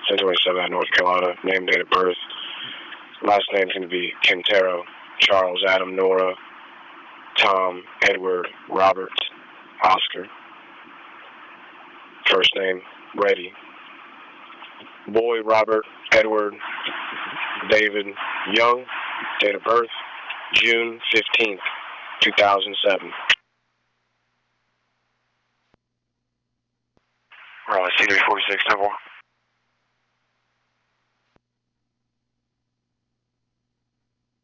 1027 out North Carolina. Name, date of birth. Last name's going to be Quintero. Charles, Adam, Nora, Tom, Edward, Robert, Oscar. First name, Reddy. Boy, Robert, Edward, David, Young. Date of birth, June 15th, 2007. Raleigh C346, 10-4.